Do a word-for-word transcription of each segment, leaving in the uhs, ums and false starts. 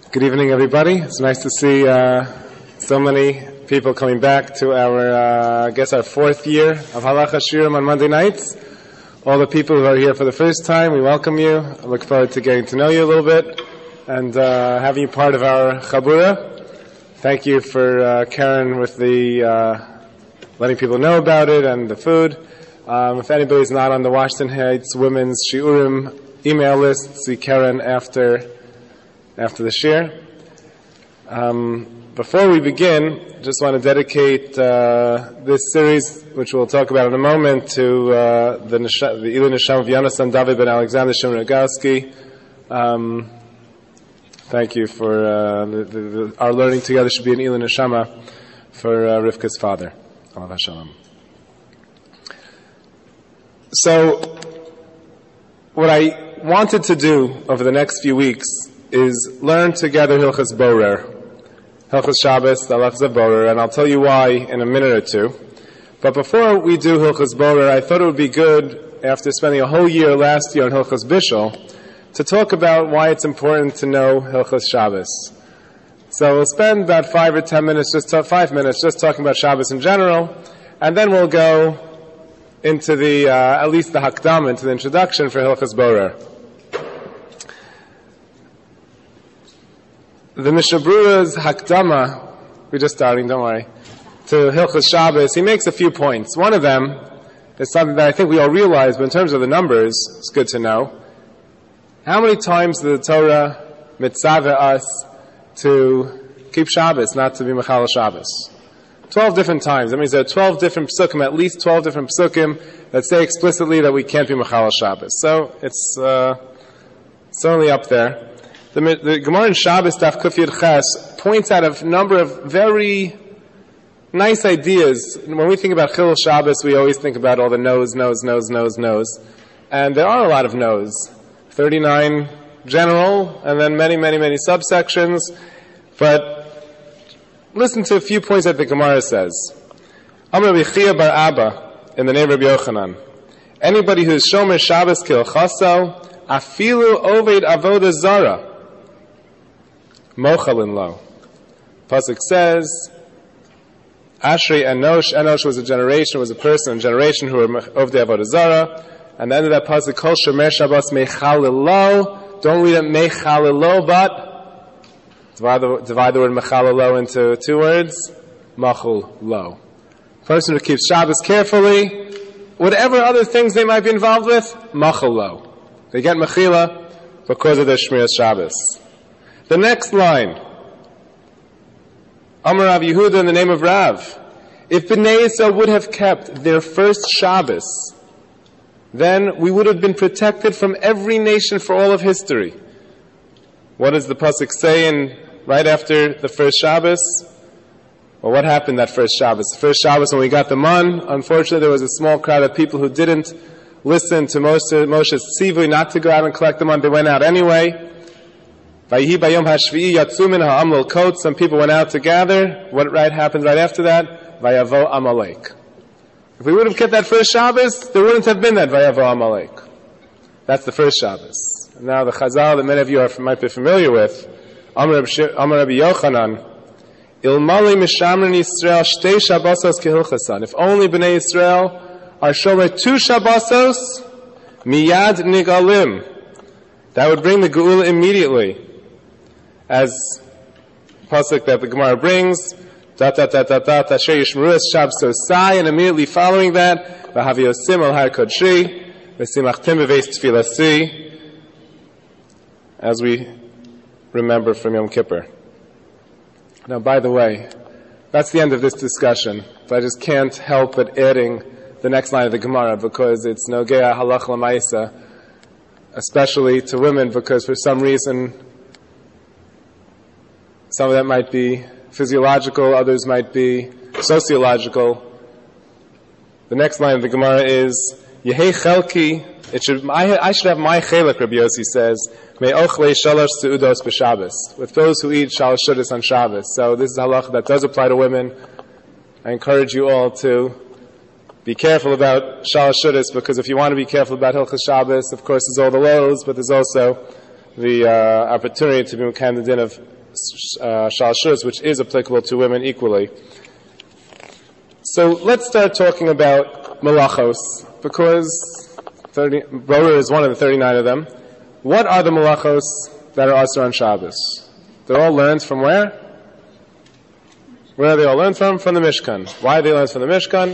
Good evening, everybody. It's nice to see uh, so many people coming back to our, uh, I guess, our fourth year of Halacha Shiurim on Monday nights. All the people who are here for the first time, we welcome you. I look forward to getting to know you a little bit and uh, having you part of our Chabura. Thank you for uh, Karen with the uh, letting people know about it and the food. Um, if anybody's not on the Washington Heights Women's Shiurim email list, see Karen after after the shir. Um, before we begin, just want to dedicate uh, this series, which we'll talk about in a moment, to uh, the Nisha, the Ilui Neshama of Yonasan David ben Alexander Shimon Rogowski. Um, thank you for uh, the, the, the, our learning together should be an Ilui Neshama for uh, Rivka's father. Alav Hashalom. So, what I wanted to do over the next few weeks is learn together Hilchas Borer, Hilchas Shabbos, the Halachas of Borer, and I'll tell you why in a minute or two. But before we do Hilchas Borer, I thought it would be good, after spending a whole year last year on Hilchas Bishul, to talk about why it's important to know Hilchas Shabbos. So we'll spend about five or ten minutes, just talk, five minutes, just talking about Shabbos in general, and then we'll go into the, uh, at least the Hakdam, into the introduction for Hilchas Borer. The Mishnah Berurah's Hakdama, we're just starting, don't worry, to Hilchas Shabbos, he makes a few points. One of them is something that I think we all realize, but in terms of the numbers, it's good to know. How many times did the Torah mitzvah us to keep Shabbos, not to be Mechal Shabbos? Twelve different times. That means there are twelve different psukim, at least twelve different psukim that say explicitly that we can't be Mechal Shabbos. So it's uh, certainly up there. The, the Gemara in Shabbos, Daf Kuf Yud Ches, points out a number of very nice ideas. When we think about Chilul Shabbos, we always think about all the no's, no's, no's, no's, no's. And there are a lot of no's. thirty-nine general, and then many, many, many subsections. But listen to a few points that the Gemara says. Amar Rabbi Chia bar Abba, in the name of Rabbi Yochanan. Anybody who is Shomer Shabbos Kilchaso, Afilu Oved Avodah Zara, Mochalin Lo. Pasuk says, Ashri Enosh, Enosh was a generation, was a person, a generation who were Ovdei Avodah Zara, and the end of that pasuk, Kol Shomer Shabbos Mechalil Lo, don't read it Mechalil Lo, but divide the, divide the word Mechalil Lo into two words, Machul Lo. Person who keeps Shabbos carefully, whatever other things they might be involved with, Machul Lo. They get Mechila because of their Shmiras Shabbos. The next line, Amar Rav Yehuda in the name of Rav. If Bnei Yisrael would have kept their first Shabbos, then we would have been protected from every nation for all of history. What does the pasuk say in, right after the first Shabbos? Well, what happened that first Shabbos? The first Shabbos when we got the man, unfortunately there was a small crowd of people who didn't listen to Moshe, Moshe's tzivui not to go out and collect the man. They went out anyway. Some people went out to gather. What right happened right after that? Vayavo Amalek. If we would have kept that first Shabbos, there wouldn't have been that Vayavo Amalek. That's the first Shabbos. Now the Chazal that many of you are, might be familiar with, Amar Rabbi Yochanan, Ilmali Mishamrin Yisrael Shtei Shabbosos Kehilchasan. If only Bnei Yisrael are shomer two Shabbosos, Miyad Nigalim. That would bring the Geula immediately. As pasuk that the Gemara brings, da da da da da Asher Yishmeru Es Shabbosai, and immediately following that, V'haviosim Al Har Kodshi, V'simachtim B'veis Tfilasi, as we remember from Yom Kippur. Now, by the way, that's the end of this discussion, but I just can't help but adding the next line of the Gemara, because it's Nogea Halach L'Maisa, especially to women, because for some reason, some of that might be physiological, others might be sociological. The next line of the Gemara is, Yehei Chelki, it should, I, I should have my chelik, Rabbi Yossi says, Me ochle shalosh seudos b'Shabbos, with those who eat shalosh seudos on Shabbos. So this is halach that does apply to women. I encourage you all to be careful about shalosh seudos, because if you want to be careful about Hilchas Shabbos, of course there's all the lows, but there's also the uh, opportunity to be mekayem the din of uh, shalshus, which is applicable to women equally. So let's start talking about malachos, because thirty, Broder is one of the thirty-nine of them. What are the malachos that are asur on Shabbos? They're all learned from where? Where are they all learned from? From the Mishkan. Why are they learned from the Mishkan?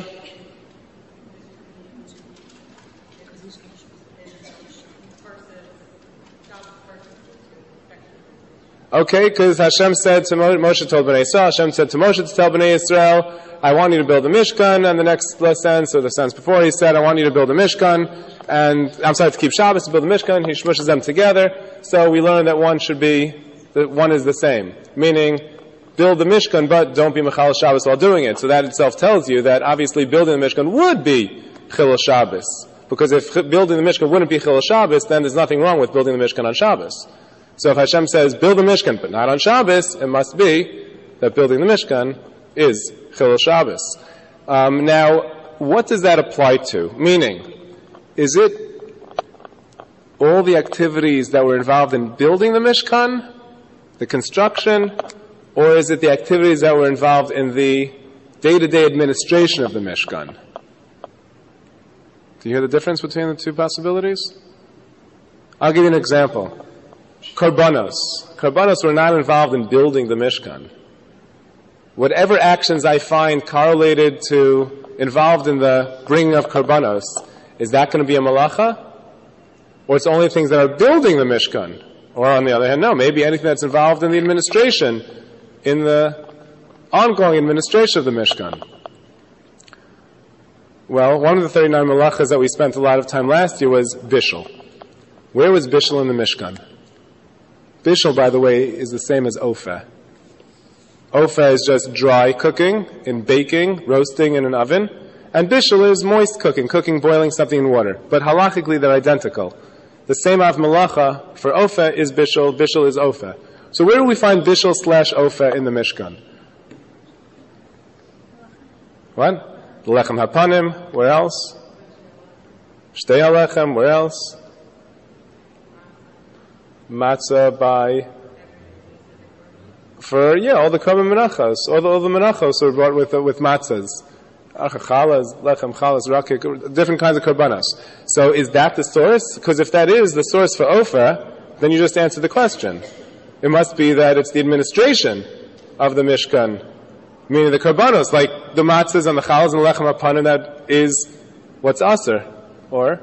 Okay, because Hashem said to Moshe, Moshe told Bnei Yisrael, Hashem said to Moshe to tell Bnei Yisrael, I want you to build a Mishkan, and the next sense, or the sense before, he said, I want you to build a Mishkan, and I'm sorry, to keep Shabbos, to build a Mishkan, he shmushes them together, so we learn that one should be, that one is the same, meaning, build the Mishkan, but don't be Mechal Shabbos while doing it. So that itself tells you that obviously building the Mishkan would be Chilul Shabbos, because if building the Mishkan wouldn't be Chilul Shabbos, then there's nothing wrong with building the Mishkan on Shabbos. So if Hashem says, build the Mishkan, but not on Shabbos, it must be that building the Mishkan is Chilul Shabbos. Um, now, what does that apply to? Meaning, is it all the activities that were involved in building the Mishkan, the construction, or is it the activities that were involved in the day-to-day administration of the Mishkan? Do you hear the difference between the two possibilities? I'll give you an example. Karbanos. Karbanos were not involved in building the Mishkan. Whatever actions I find correlated to, involved in the bringing of Karbanos, is that going to be a malacha? Or it's only things that are building the Mishkan? Or on the other hand, no, maybe anything that's involved in the administration, in the ongoing administration of the Mishkan. Well, one of the thirty-nine malachas that we spent a lot of time last year was Bishul. Where was Bishul in the Mishkan? Bishul, by the way, is the same as Ofa. Ofa is just dry cooking, in baking, roasting in an oven. And Bishul is moist cooking, cooking, boiling something in water. But halachically, they're identical. The same av malacha for Ofa is Bishul, Bishul is Ofa. So where do we find Bishul slash Ofa in the Mishkan? What? The Lechem Hapanim, where else? Shtei HaLechem, where else? Matzah by, for, yeah, all the Korban Menachos, all the, all the Menachos are brought with, uh, with matzahs. Chalas, Lechem, Chalas, Rakik, different kinds of Korbanos. So is that the source? Because if that is the source for Ofa, then you just answered the question. It must be that it's the administration of the Mishkan, meaning the Korbanos, like the matzahs and the Chalas and the Lechem Hapanim, that is what's Aser. Or?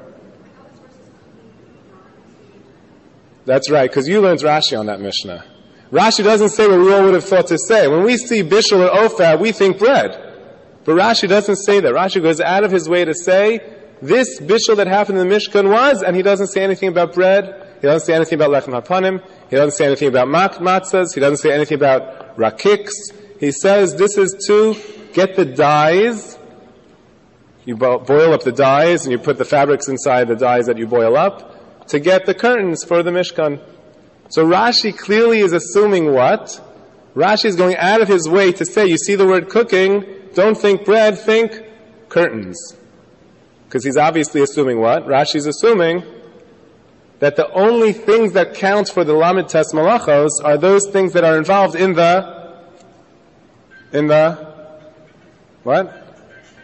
That's right, because you learned Rashi on that Mishnah. Rashi doesn't say what we all would have thought to say. When we see Bishul or Ofa, we think bread. But Rashi doesn't say that. Rashi goes out of his way to say, this Bishul that happened in the Mishkan was, and he doesn't say anything about bread, he doesn't say anything about Lechem Hapanim, he doesn't say anything about mat- matzahs, he doesn't say anything about rakiks. He says this is to get the dyes. You bo- boil up the dyes, and you put the fabrics inside the dyes that you boil up, to get the curtains for the Mishkan. So Rashi clearly is assuming what? Rashi is going out of his way to say, you see the word cooking, don't think bread, think curtains. Because he's obviously assuming what? Rashi is assuming that the only things that count for the Lamed Tes Malachos are those things that are involved in the, in the, what?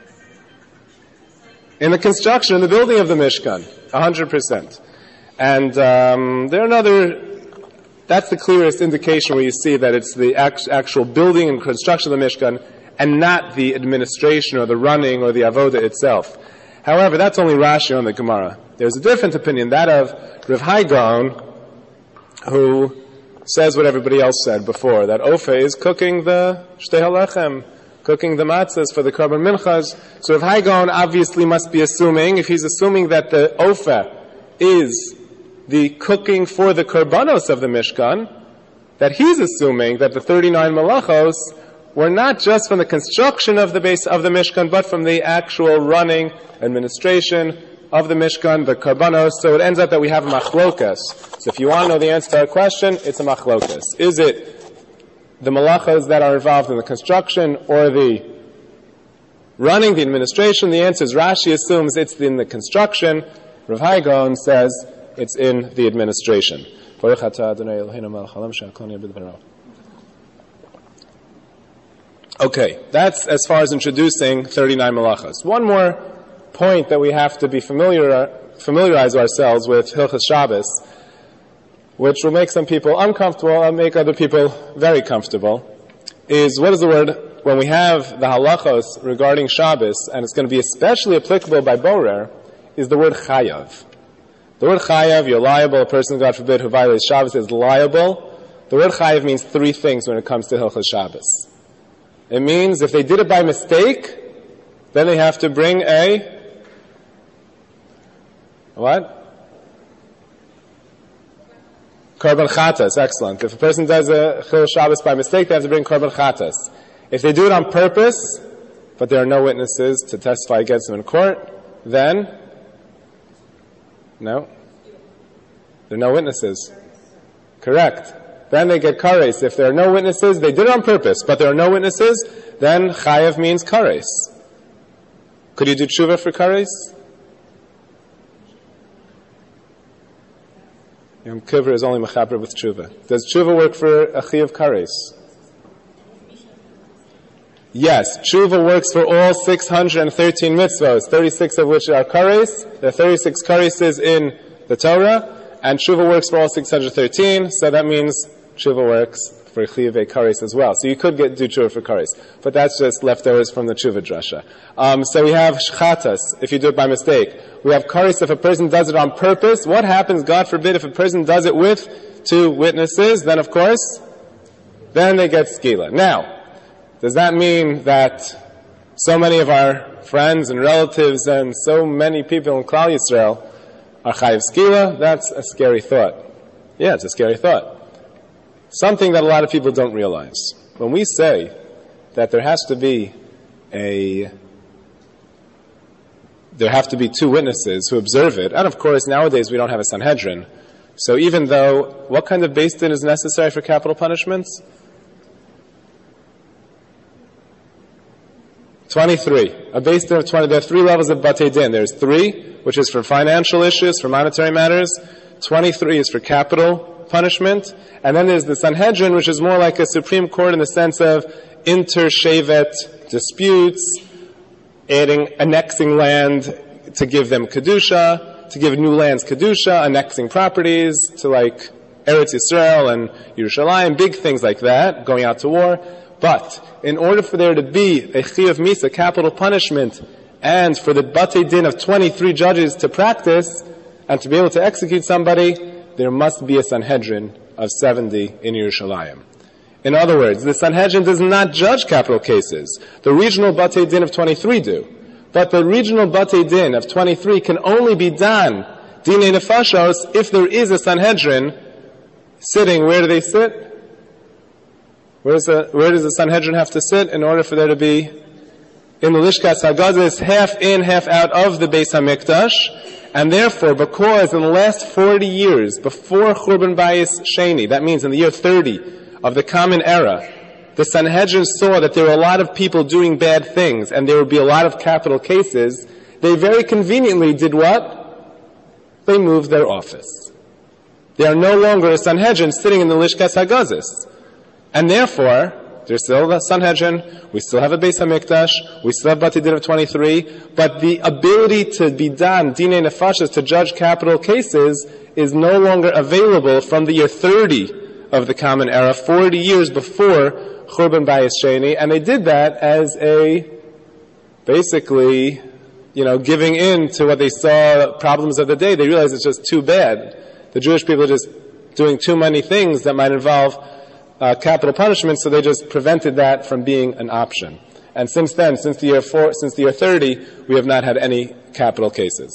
In the construction, in the building of the Mishkan. A hundred percent. And um, there are another, that's the clearest indication where you see that it's the act, actual building and construction of the Mishkan and not the administration or the running or the avoda itself. However, that's only Rashi on the Gemara. There's a different opinion, that of Rav Hai Gaon, who says what everybody else said before, that Ofa is cooking the Shtei HaLechem, cooking the matzahs for the Korban Minchas. So Rav Hai Gaon obviously must be assuming, if he's assuming that the Ofa is the cooking for the Korbanos of the Mishkan, that he's assuming that the thirty-nine Malachos were not just from the construction of the base of the Mishkan, but from the actual running, administration of the Mishkan, the Korbanos. So it ends up that we have a machlokas. So if you want to know the answer to our question, it's a machlokas. Is it the Malachos that are involved in the construction or the running, the administration? The answer is Rashi assumes it's in the construction. Rav Hai Gaon says it's in the administration. Okay, that's as far as introducing thirty-nine malachas. One more point that we have to be familiar, familiarize ourselves with Hilchos Shabbos, which will make some people uncomfortable and make other people very comfortable, is what is the word, when we have the halachos regarding Shabbos, and it's going to be especially applicable by Borer, is the word chayav. The word chayav, you're liable, a person, God forbid, who violates Shabbos is liable. The word chayav means three things when it comes to Hilchos Shabbos. It means if they did it by mistake, then they have to bring a, what? Korban chatas, excellent. If a person does a Chil Shabbos by mistake, they have to bring Korban chatas. If they do it on purpose, but there are no witnesses to testify against them in court, then, no, there are no witnesses. Correct. Then they get kares. If there are no witnesses, they did it on purpose, but there are no witnesses, then chayav means kares. Could you do tshuva for kares? Yom Kippur is only mechaper with tshuva. Does tshuva work for a chi of kares? Yes, tshuva works for all six hundred thirteen mitzvahs, thirty-six of which are kares. There are thirty-six kareses in the Torah, and tshuva works for all six hundred thirteen, so that means tshuva works for chiyuvei kares as well. So you could get do tshuva for kares, but that's just leftovers from the tshuva drasha. Um, so we have shchatas, if you do it by mistake. We have kares if a person does it on purpose. What happens, God forbid, if a person does it with two witnesses? Then, of course, then they get skila. Now, does that mean that so many of our friends and relatives and so many people in Klal Yisrael are chayiv skila? That's a scary thought. Yeah, it's a scary thought. Something that a lot of people don't realize. When we say that there has to be a, there have to be two witnesses who observe it, and of course nowadays we don't have a Sanhedrin, so even though, what kind of beis din is necessary for capital punishments? twenty-three. A beis din of twenty. There are three levels of batei din. There's three, which is for financial issues, for monetary matters. twenty-three is for capital punishment. And then there's the Sanhedrin, which is more like a Supreme Court in the sense of inter-shevet disputes, adding, annexing land to give them kedusha, to give new lands kedusha, annexing properties to like Eretz Yisrael and Yerushalayim, big things like that, going out to war. But in order for there to be a chiyuv misa, capital punishment, and for the batei din of twenty-three judges to practice and to be able to execute somebody, there must be a Sanhedrin of seventy in Yerushalayim. In other words, the Sanhedrin does not judge capital cases. The regional batei din of twenty-three do. But the regional batei din of twenty-three can only be done, dinei nefashos, if there is a Sanhedrin sitting. Where do they sit? Where does, the, where does the Sanhedrin have to sit in order for there to be in the Lishkas HaGazis, half in, half out of the Beis HaMikdash? And therefore, because in the last forty years, before Churban Bayis Sheni, that means in the year thirty of the Common Era, the Sanhedrin saw that there were a lot of people doing bad things, and there would be a lot of capital cases, they very conveniently did what? They moved their office. They are no longer a Sanhedrin sitting in the Lishkas HaGazis. And therefore, there's still a Sanhedrin, we still have a Beis HaMikdash, we still have Batei Din of twenty-three, but the ability to be done, Dinei Nefashos, to judge capital cases, is no longer available from the year thirty of the Common Era, forty years before Churban Bayis Sheni, and they did that as a, basically, you know, giving in to what they saw problems of the day. They realized it's just too bad. The Jewish people are just doing too many things that might involve Uh, capital punishment, so they just prevented that from being an option. And since then, since the year four, since the year thirty, we have not had any capital cases.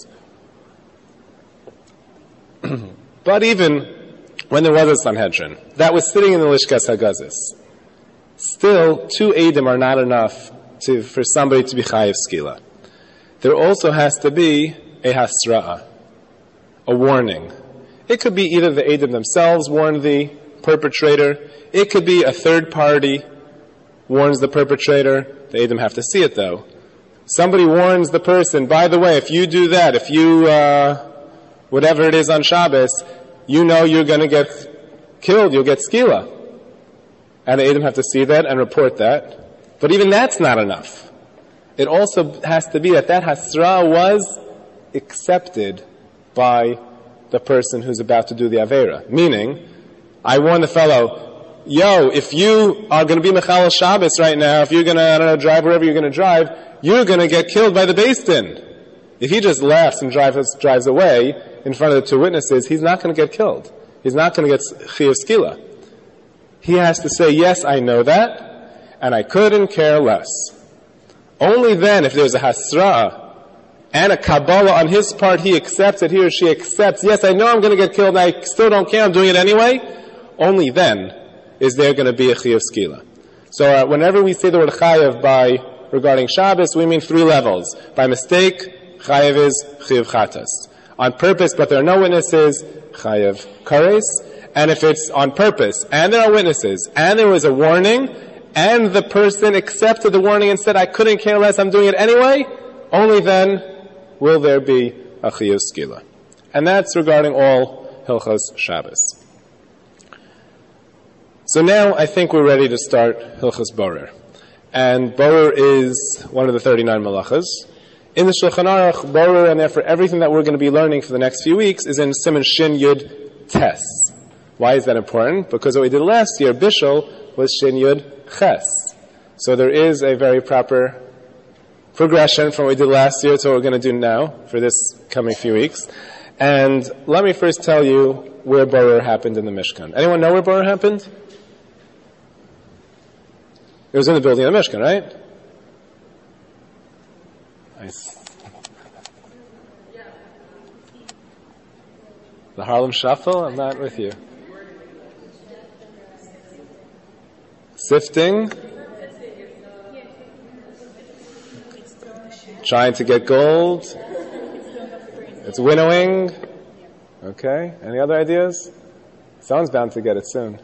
But even when there was a Sanhedrin that was sitting in the Lishkas HaGazis, still two Eidim are not enough to, for somebody to be chayiv skila. There also has to be a hasra'ah, a warning. It could be either the Eidim themselves warn the perpetrator. It could be a third party warns the perpetrator. The Eidim have to see it, though. Somebody warns the person, by the way, if you do that, if you, uh, whatever it is on Shabbos, you know you're going to get killed, you'll get skila. And the Eidim have to see that and report that. But even that's not enough. It also has to be that that hasra was accepted by the person who's about to do the Aveira. Meaning, I warn the fellow, yo, if you are going to be Mechal Shabbos right now, if you're going to, I don't know, drive wherever you're going to drive, you're going to get killed by the Beis Din. If he just laughs and drives, drives away in front of the two witnesses, he's not going to get killed. He's not going to get Chiyuv Skila. He has to say, yes, I know that, and I couldn't care less. Only then, if there's a hasra and a Kabbalah on his part, he accepts it, he or she accepts, yes, I know I'm going to get killed, and I still don't care, I'm doing it anyway, only then is there going to be a Chiyuv Skila. So uh, whenever we say the word Chayav by regarding Shabbos, we mean three levels. By mistake, Chayav is Chiyuv Chatas. On purpose, but there are no witnesses, Chayav Kares. And if it's on purpose, and there are witnesses, and there was a warning, and the person accepted the warning and said, I couldn't care less, I'm doing it anyway, only then will there be a Chiyuv Skila. And that's regarding all Hilchos Shabbos. So now I think we're ready to start Hilchos Borer. And Borer is one of the thirty-nine Malachas. In the Shulchan Aruch, Borer, and therefore everything that we're going to be learning for the next few weeks, is in Siman Shin Yud Tes. Why is that important? Because what we did last year, Bishul, was Shin Yud Ches. So there is a very proper progression from what we did last year to what we're going to do now for this coming few weeks. And let me first tell you where Borer happened in the Mishkan. Anyone know where Borer happened? It was in the building of the Mishkan, right? Nice. The Harlem Shuffle? I'm not with you. Sifting? Trying to get gold? It's winnowing? Okay. Any other ideas? Someone's bound to get it soon.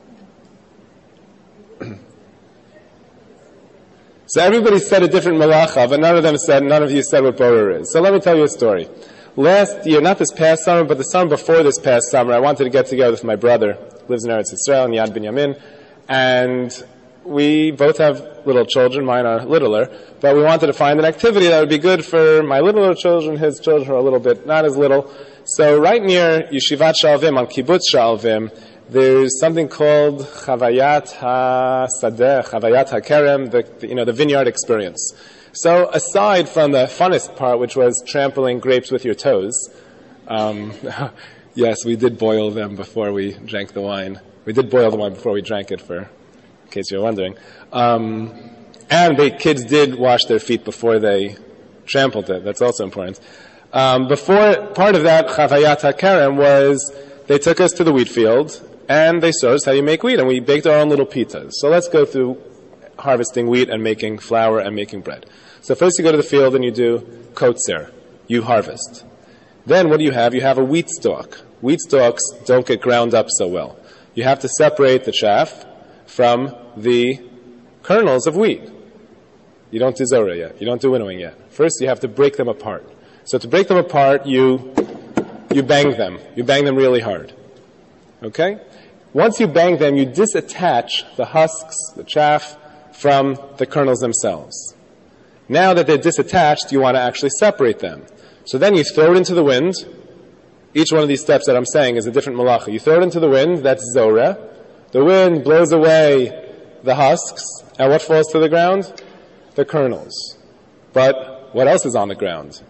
So everybody said a different malacha, but none of them said, none of you said what Borer is. So let me tell you a story. Last year, not this past summer, but the summer before this past summer, I wanted to get together with my brother, who lives in Eretz Yisrael, in Yad Binyamin, and we both have little children, mine are littler, but we wanted to find an activity that would be good for my littler children, his children are a little bit not as little. So right near Yeshivat Shalvim, on Kibbutz Shalvim, there's something called Chavayat HaSadeh, Chavayat HaKerem, the, the, you know, the vineyard experience. So aside from the funnest part, which was trampling grapes with your toes, um, yes, we did boil them before we drank the wine. We did boil the wine before we drank it, for, in case you're wondering. Um, and the kids did wash their feet before they trampled it. That's also important. Um, before, part of that Chavayat HaKerem was they took us to the wheat field, and they showed us how you make wheat, and we baked our own little pitas. So let's go through harvesting wheat and making flour and making bread. So first you go to the field and you do kotzer. You harvest. Then what do you have? You have a wheat stalk. Wheat stalks don't get ground up so well. You have to separate the chaff from the kernels of wheat. You don't do zorah yet. You don't do winnowing yet. First you have to break them apart. So to break them apart, you you bang them. You bang them really hard. Okay? Once you bang them, you disattach the husks, the chaff, from the kernels themselves. Now that they're disattached, you want to actually separate them. So then you throw it into the wind. Each one of these steps that I'm saying is a different malacha. You throw it into the wind, that's zorah. The wind blows away the husks, and what falls to the ground? The kernels. But what else is on the ground?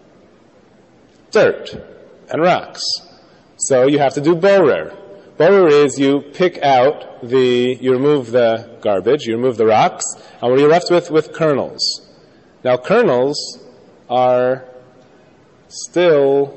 Dirt and rocks. So you have to do borer. Borer is you pick out the, you remove the garbage, you remove the rocks, and what are you left with? With kernels. Now kernels are still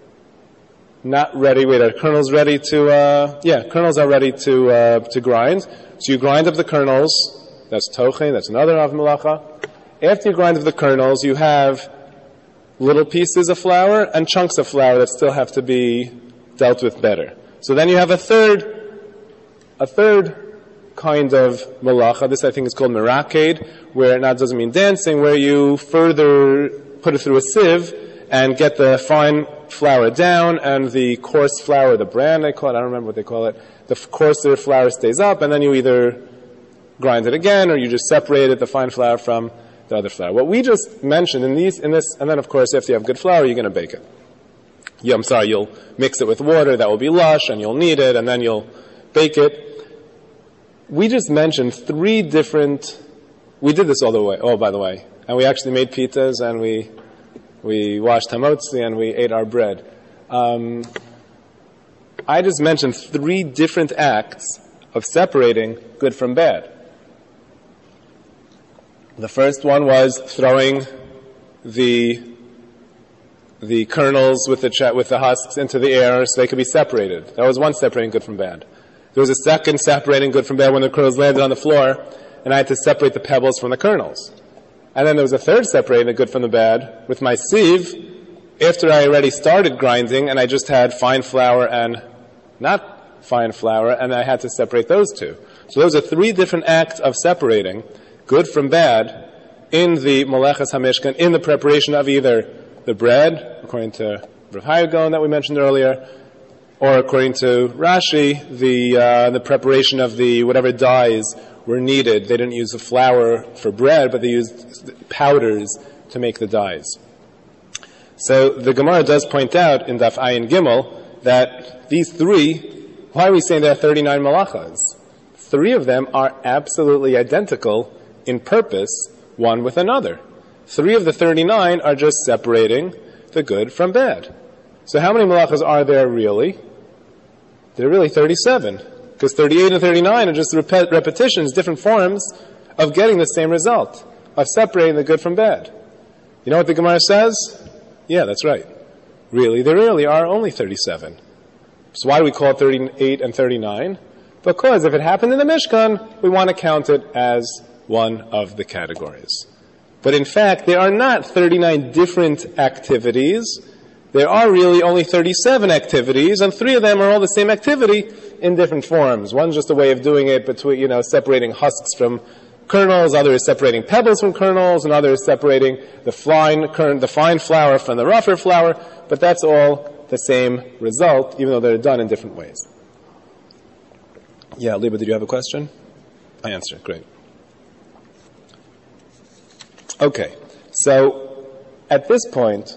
not ready. Wait, are kernels ready to, uh, yeah, kernels are ready to, uh, to grind. So you grind up the kernels. That's tochen, that's another av malacha. After you grind up the kernels, you have little pieces of flour and chunks of flour that still have to be dealt with better. So then you have a third, a third kind of malacha. This I think is called meraked, where it not doesn't mean dancing, where you further put it through a sieve and get the fine flour down and the coarse flour, the bran they call it, I don't remember what they call it, the coarser flour stays up, and then you either grind it again, or you just separated the fine flour from the other flour. What we just mentioned in these, in this, and then of course, if you have good flour, you're going to bake it. Yeah, I'm sorry, you'll mix it with water, that will be lush, and you'll knead it, and then you'll bake it. We just mentioned three different, we did this all the way, oh, by the way, and we actually made pitas, and we, we washed hamotzi, and we ate our bread. Um, I just mentioned three different acts of separating good from bad. The first one was throwing the the kernels with the ch- with the husks into the air so they could be separated. That was one separating good from bad. There was a second separating good from bad when the kernels landed on the floor, and I had to separate the pebbles from the kernels. And then there was a third separating the good from the bad with my sieve after I already started grinding, and I just had fine flour and not fine flour, and I had to separate those two. So those are three different acts of separating good from bad in the Meleches HaMishkan, in the preparation of either the bread, according to Rav Chaim Gaon that we mentioned earlier, or according to Rashi, the uh, the preparation of the whatever dyes were needed. They didn't use the flour for bread, but they used powders to make the dyes. So the Gemara does point out in Daf Ayin Gimel that these three, why are we saying there are thirty-nine malachas? Three of them are absolutely identical in purpose, one with another. Three of the thirty-nine are just separating the good from bad. So how many malachas are there really? There are really thirty-seven. Because thirty-eight and thirty-nine are just rep- repetitions, different forms of getting the same result, of separating the good from bad. You know what the Gemara says? Yeah, that's right. Really, there really are only thirty-seven. So why do we call it thirty-eight and thirty-nine? Because if it happened in the Mishkan, we want to count it as one of the categories. But in fact, there are not thirty-nine different activities. There are really only thirty-seven activities, and three of them are all the same activity in different forms. One's just a way of doing it between, you know, separating husks from kernels, other is separating pebbles from kernels, and other is separating the fine, kern, the fine flour from the rougher flour, but that's all the same result, even though they're done in different ways. Yeah, Liba, did you have a question? I answered. Great. Okay, so at this point,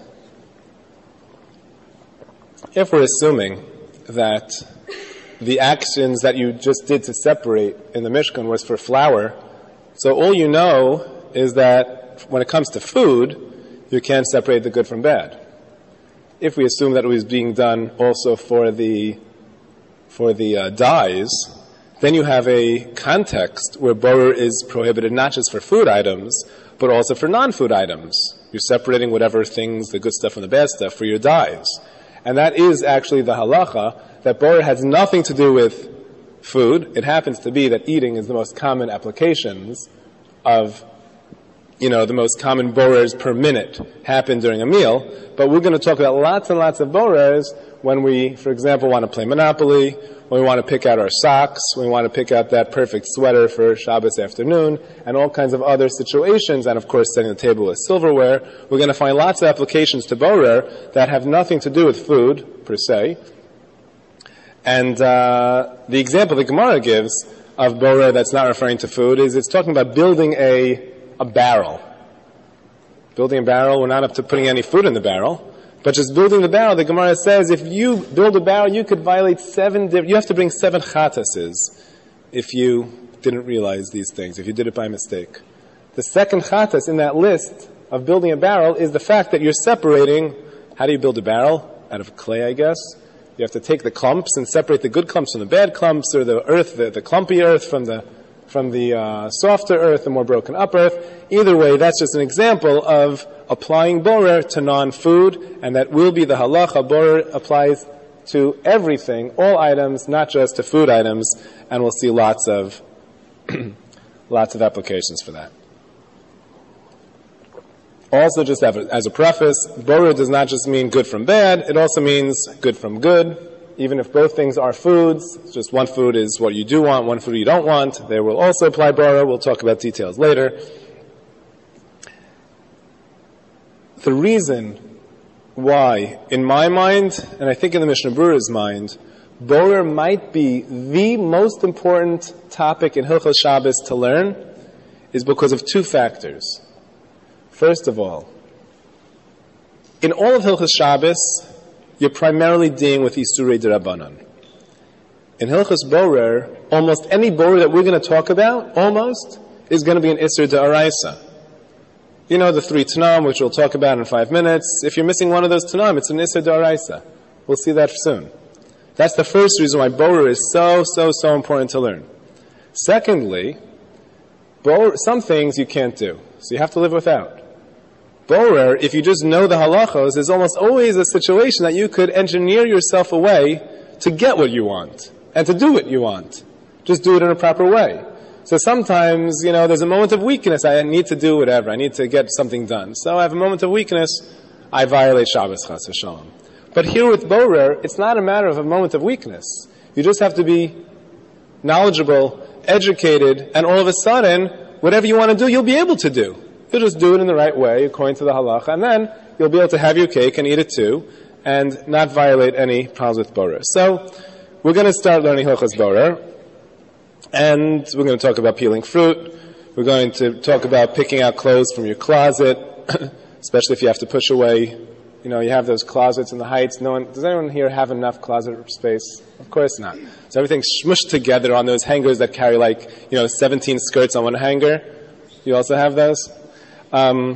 if we're assuming that the actions that you just did to separate in the Mishkan was for flour, so all you know is that when it comes to food, you can't separate the good from bad. If we assume that it was being done also for the for the uh, dyes, then you have a context where borer is prohibited not just for food items, but also for non-food items. You're separating whatever things, the good stuff from the bad stuff, for your dyes. And that is actually the halacha, that borer has nothing to do with food. It happens to be that eating is the most common applications of, you know, the most common borers per minute happen during a meal. But we're going to talk about lots and lots of borers when we, for example, want to play Monopoly, when we want to pick out our socks, when we want to pick out that perfect sweater for Shabbos afternoon, and all kinds of other situations, and of course setting the table with silverware. We're going to find lots of applications to borer that have nothing to do with food, per se. And uh, the example the Gemara gives of borer that's not referring to food is it's talking about building a, a barrel. Building a barrel, we're not up to putting any food in the barrel. But just building the barrel, the Gemara says, if you build a barrel, you could violate seven different, you have to bring seven chatases if you didn't realize these things, if you did it by mistake. The second chatas in that list of building a barrel is the fact that you're separating, how do you build a barrel? Out of clay, I guess. You have to take the clumps and separate the good clumps from the bad clumps, or the earth, the, the clumpy earth from the from the uh, softer earth, the more broken up earth. Either way, that's just an example of applying borer to non-food, and that will be the halacha. Borer applies to everything, all items, not just to food items, and we'll see lots of lots of applications for that. Also, just as a preface, borer does not just mean good from bad, it also means good from good. Even if both things are foods, just one food is what you do want, one food you don't want, there will also apply borer. We'll talk about details later. The reason why, in my mind, and I think in the Mishnah Berurah's mind, Borer might be the most important topic in Hilchos Shabbos to learn is because of two factors. First of all, in all of Hilchos Shabbos, you're primarily dealing with Isurei D'Rabbanan. In Hilchos Borer, almost any Borer that we're going to talk about, almost, is going to be an Isur D'Oraisa. You know the three Tanam, which we'll talk about in five minutes. If you're missing one of those Tanam, it's an Isur D'Oraisa. We'll see that soon. That's the first reason why Borer is so, so, so important to learn. Secondly, Borer, some things you can't do, so you have to live without. Borer, if you just know the halachos, is almost always a situation that you could engineer yourself a way to get what you want and to do what you want. Just do it in a proper way. So sometimes, you know, there's a moment of weakness. I need to do whatever. I need to get something done. So I have a moment of weakness. I violate Shabbos Chas v'Shalom. But here with Borer, it's not a matter of a moment of weakness. You just have to be knowledgeable, educated, and all of a sudden, whatever you want to do, you'll be able to do. You'll just do it in the right way, according to the halacha, and then you'll be able to have your cake and eat it too, and not violate any problems with Borer. So, we're going to start learning Hilchos Borer, and we're going to talk about peeling fruit. We're going to talk about picking out clothes from your closet, especially if you have to push away. You know, you have those closets in the heights. No one, does anyone here have enough closet space? Of course not. So everything's smushed together on those hangers that carry like, you know, seventeen skirts on one hanger. You also have those? Um,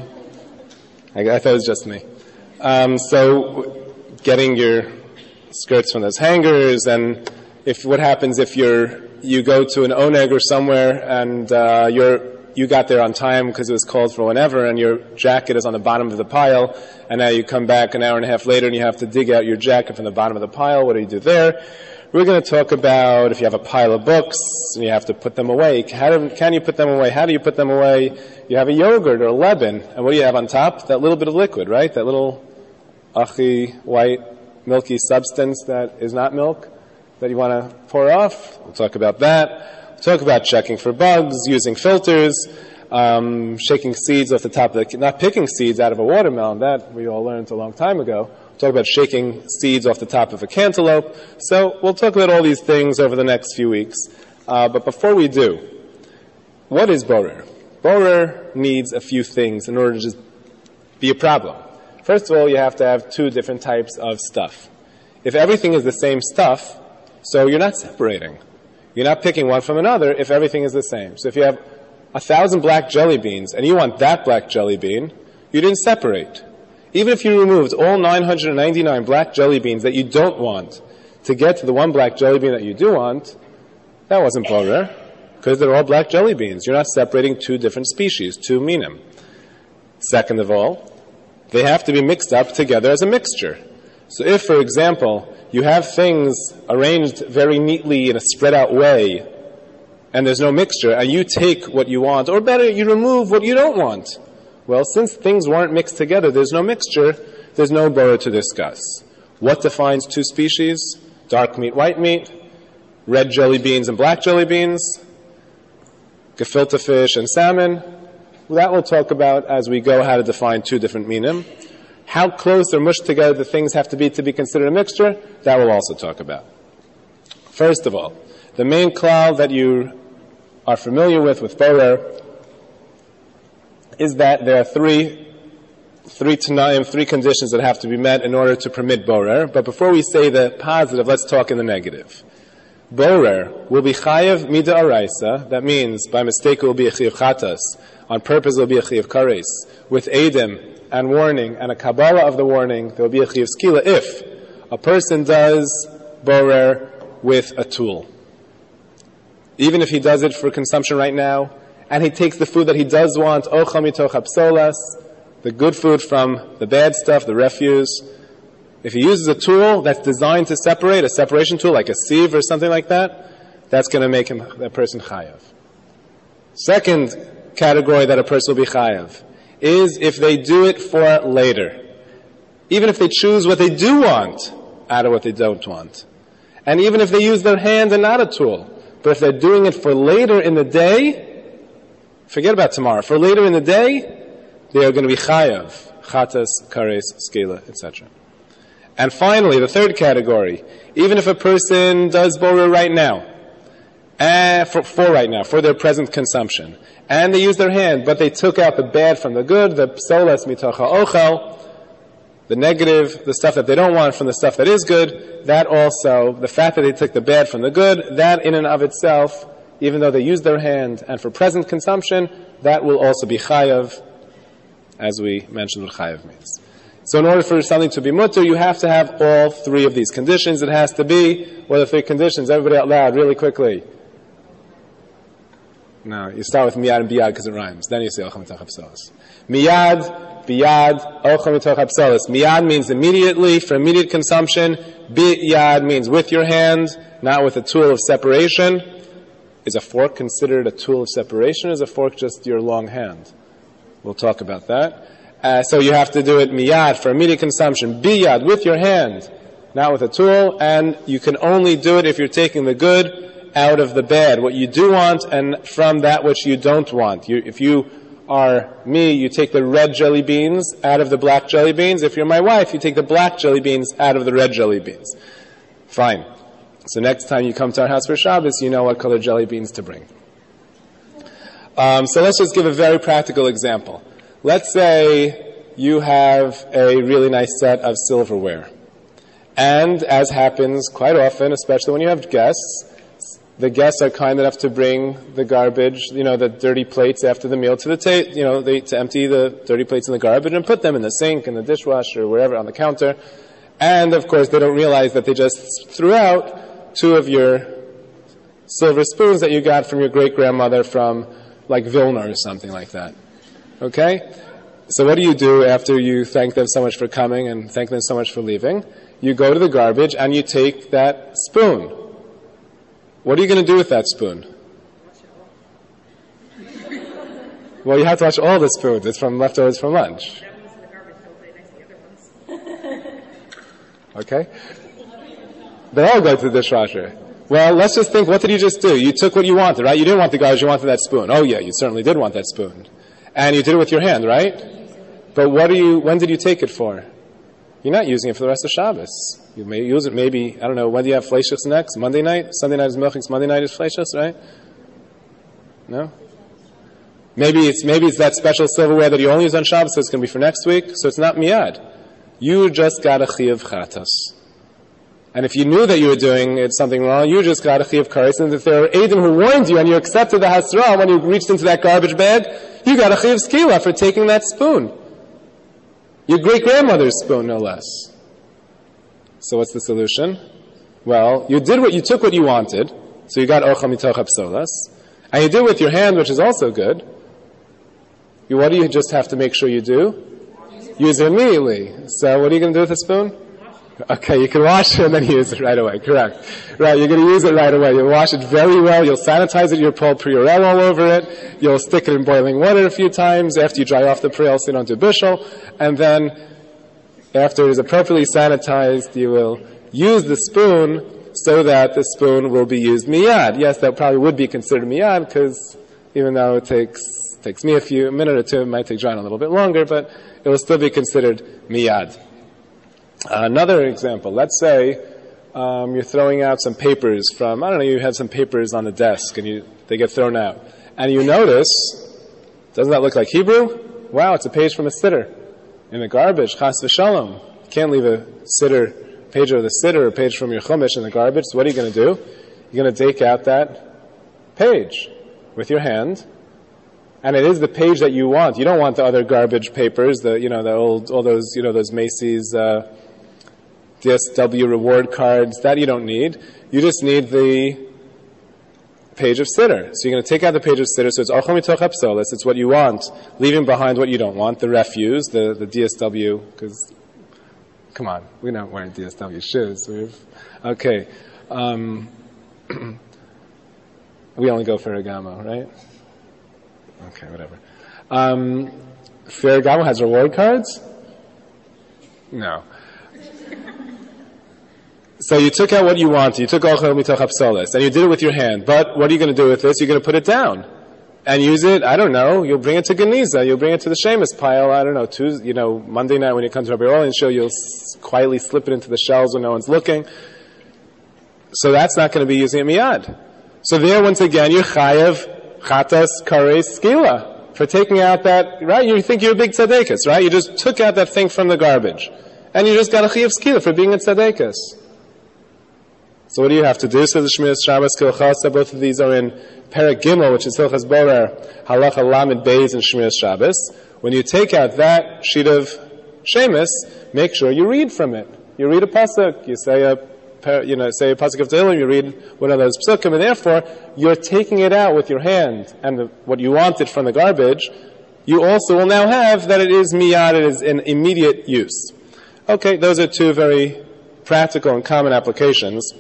I, I thought it was just me. Um, so getting your skirts from those hangers, and if what happens if you're you go to an oneg or somewhere and uh, you're you got there on time because it was called for whenever, and your jacket is on the bottom of the pile, and now you come back an hour and a half later and you have to dig out your jacket from the bottom of the pile. What do you do there? We're going to talk about if you have a pile of books and you have to put them away. How do, can you put them away? How do you put them away? You have a yogurt or a lebanon, and what do you have on top? That little bit of liquid, right? That little achi, white, milky substance that is not milk that you want to pour off. We'll talk about that. Talk about checking for bugs, using filters, um, shaking seeds off the top of the, not picking seeds out of a watermelon, that we all learned a long time ago. We'll talk about shaking seeds off the top of a cantaloupe. So we'll talk about all these things over the next few weeks. Uh, but before we do, what is Borer? Borer needs a few things in order to just be a problem. First of all, you have to have two different types of stuff. If everything is the same stuff, so you're not separating. You're not picking one from another if everything is the same. So if you have a thousand black jelly beans and you want that black jelly bean, you didn't separate. Even if you removed all nine hundred ninety-nine black jelly beans that you don't want to get to the one black jelly bean that you do want, that wasn't Borer, because they're all black jelly beans. You're not separating two different species, two minim. Second of all, they have to be mixed up together as a mixture. So if, for example, you have things arranged very neatly in a spread out way, and there's no mixture, and you take what you want, or better, you remove what you don't want. Well, since things weren't mixed together, there's no mixture, there's no Borer to discuss. What defines two species? Dark meat, white meat, red jelly beans and black jelly beans, gefilte fish and salmon. That we'll talk about as we go how to define two different minim. How close or mushed together the things have to be to be considered a mixture, that we'll also talk about. First of all, the main klal that you are familiar with with Borer is that there are three, three tanaim, three conditions that have to be met in order to permit Borer. But before we say the positive, let's talk in the negative. Borer will be chayav mida araisa. That means by mistake it will be a chayav chatas. On purpose it will be a chayav kares. With edim and warning and a kabbalah of the warning, there will be a chayav skila if a person does Borer with a tool. Even if he does it for consumption right now, and he takes the food that he does want, ocha mitoch hapsolas, the good food from the bad stuff, the refuse. If he uses a tool that's designed to separate, a separation tool like a sieve or something like that, that's going to make him, that person chayav. Second category that a person will be chayav is if they do it for later. Even if they choose what they do want out of what they don't want. And even if they use their hand and not a tool. But if they're doing it for later in the day, forget about tomorrow. For later in the day, they are going to be chayav. Chatas, kares, skela, et cetera. And finally, the third category, even if a person does borur right now, uh, for, for right now, for their present consumption, and they use their hand, but they took out the bad from the good, the psolas mitocha ochel, the negative, the stuff that they don't want from the stuff that is good, that also, the fact that they took the bad from the good, that in and of itself, even though they use their hand and for present consumption, that will also be chayav, as we mentioned what chayav means. So in order for something to be mutter, you have to have all three of these conditions. It has to be, what are the three conditions? Everybody out loud, really quickly. No, you start with miyad and biyad because it rhymes. Then you say ochel mitoch hapsolos. Miyad, biyad, ochel mitoch hapsolos. Miyad means immediately, for immediate consumption. Biyad means with your hand, not with a tool of separation. Is a fork considered a tool of separation, or is a fork just your long hand? We'll talk about that. Uh, so you have to do it miyad, for immediate consumption. Biyad, with your hand, not with a tool. And you can only do it if you're taking the good out of the bad, what you do want, and from that which you don't want. You, if you are me, you take the red jelly beans out of the black jelly beans. If you're my wife, you take the black jelly beans out of the red jelly beans. Fine. So next time you come to our house for Shabbos, you know what color jelly beans to bring. Um, so let's just give a very practical example. Let's say you have a really nice set of silverware. And as happens quite often, especially when you have guests, the guests are kind enough to bring the garbage, you know, the dirty plates after the meal to the ta- you know, they, to empty the dirty plates in the garbage and put them in the sink, in the dishwasher, or wherever on the counter. And of course, they don't realize that they just threw out two of your silver spoons that you got from your great-grandmother from, like, Vilna or something like that. Okay? So what do you do after you thank them so much for coming and thank them so much for leaving? You go to the garbage and you take that spoon. What are you going to do with that spoon? Well, you have to wash all the spoons. It's from leftovers from lunch. Okay? They all go to the dishwasher. Well, let's just think, what did you just do? You took what you wanted, right? You didn't want the garbage, you wanted that spoon. Oh yeah, you certainly did want that spoon. And you did it with your hand, right? But what are you, when did you take it for? You're not using it for the rest of Shabbos. You may use it maybe, I don't know, when do you have fleishus next? Monday night? Sunday night is milchings, Monday night is fleishus, right? No? Maybe it's, maybe it's that special silverware that you only use on Shabbos, so it's going to be for next week, so it's not miyad. You just got a chiyuv chatas. And if you knew that you were doing it, something wrong, you just got a chiyuv kares. And if there were Eidim who warned you and you accepted the hasra when you reached into that garbage bag, you got a chiyuv skila for taking that spoon. Your great-grandmother's spoon, no less. So what's the solution? Well, you did what, you took what you wanted, so you got ochel mitoch hapsolos, and you did it with your hand, which is also good. You, what do you just have to make sure you do? Use it immediately. So what are you going to do with the spoon? Okay, you can wash it and then use it right away. Correct. Right, you're going to use it right away. You'll wash it very well. You'll sanitize it. You'll pour Purell all over it. You'll stick it in boiling water a few times after you dry off the Purell so you don't do bushel. And then, after it is appropriately sanitized, you will use the spoon so that the spoon will be used miyad. Yes, that probably would be considered miyad because even though it takes takes me a few a minute or two, it might take John a little bit longer, but it will still be considered miyad. Uh, another example, let's say um, you're throwing out some papers from, I don't know, you have some papers on the desk and you, they get thrown out. And you notice, doesn't that look like Hebrew? Wow, it's a page from a siddur. In the garbage, chas v'shalom. You can't leave a siddur, page of the siddur, or a page from your chumash in the garbage. So what are you going to do? You're going to take out that page with your hand. And it is the page that you want. You don't want the other garbage papers, the, you know, the old, all those, you know, those Macy's, uh, D S W reward cards. That you don't need. You just need the page of siddur. So you're going to take out the page of siddur. So it's ochel mitoch hapsolos. It's what you want, leaving behind what you don't want, the refuse, the, the D S W, because, come on, we're not wearing D S W shoes. We've, okay. Um, we only go Ferragamo, right? Okay, whatever. Um, Ferragamo has reward cards? No. So you took out what you wanted. You took ochel mitoch hapsolos, and you did it with your hand. But what are you going to do with this? You're going to put it down. and use it, I don't know, you'll bring it to Geniza, you'll bring it to the Shemus pile, I don't know, Tuesday, you know, Monday night when you come to Rabbi Orlin's show, you'll s- quietly slip it into the shelves when no one's looking. So that's not going to be using it miyad. So there, once again, you're chayav chatas kares skila for taking out that, right? You think you're a big tzaddikus, right? You just took out that thing from the garbage. And you just got a chayav skila for being a tzaddikus. So what do you have to do? So the Shmiras Shabbos Kilchasa, both of these are in Perek Gimel, which is Hilchas Borer, Halacha Lamed Beis and Shmiras Shabbos. When you take out that sheet of Shemus, make sure you read from it. You read a pasuk, you say a, you know, say a pasuk of Tehillim, you read one of those psukim, and therefore you're taking it out with your hand, and the, what you wanted from the garbage, you also will now have that it is miyad, it is in immediate use. Okay, those are two very practical and common applications.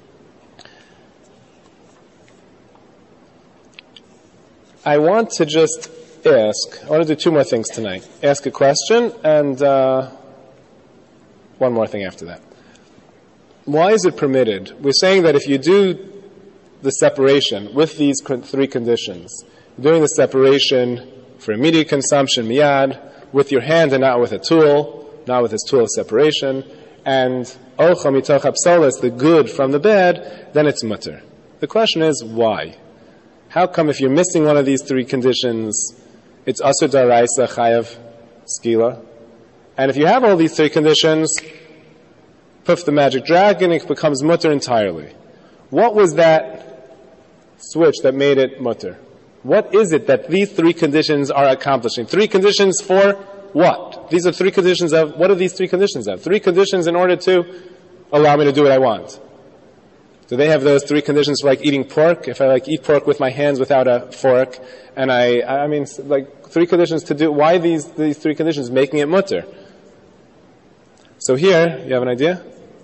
I want to just ask, I want to do two more things tonight. Ask a question and uh, one more thing after that. Why is it permitted? We're saying that if you do the separation with these three conditions, doing the separation for immediate consumption, miyad, with your hand and not with a tool, not with this tool of separation, and ocha mitoch hapsolos, the good from the bad, then it's mutter. The question is, why? How come if you're missing one of these three conditions, it's asur daraisa chayav skila? And if you have all these three conditions, poof the magic dragon, it becomes mutter entirely. What was that switch that made it mutter? What is it that these three conditions are accomplishing? Three conditions for what? These are three conditions of, what are these three conditions of? Three conditions in order to allow me to do what I want. Do they have those three conditions for like eating pork? If I like eat pork with my hands without a fork, and I, I mean, like three conditions to do, why these, these three conditions making it mutter? So here, you have an idea?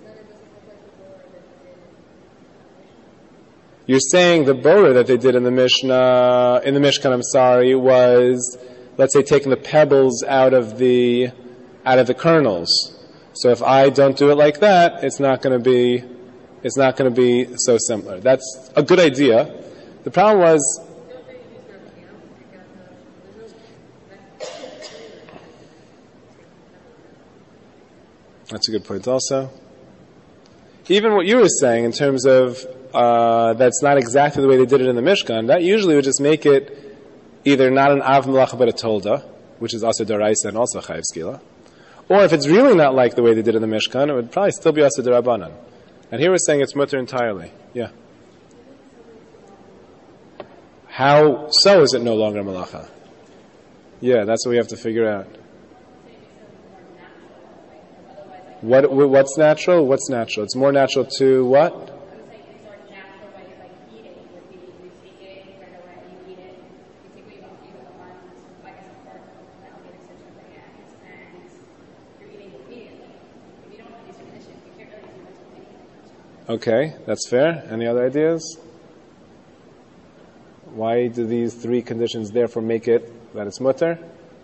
You're saying the borer that they did in the Mishnah, in the Mishkan, I'm sorry, was, let's say, taking the pebbles out of the, out of the kernels. So if I don't do it like that, it's not going to be, it's not going to be so similar. That's a good idea. The problem was, that's a good point also. Even what you were saying in terms of uh, that's not exactly the way they did it in the Mishkan, that usually would just make it either not an av melacha but a tolda, which is asur daraisa and also chayav skila. Or if it's really not like the way they did it in the Mishkan, it would probably still be asur darabanan. And here we're saying it's mutter entirely. Yeah. How so is it no longer melacha? Yeah, that's what we have to figure out. What what's natural? What's natural? It's more natural to what? Okay, that's fair. Any other ideas? Why do these three conditions therefore make it that it's mutter?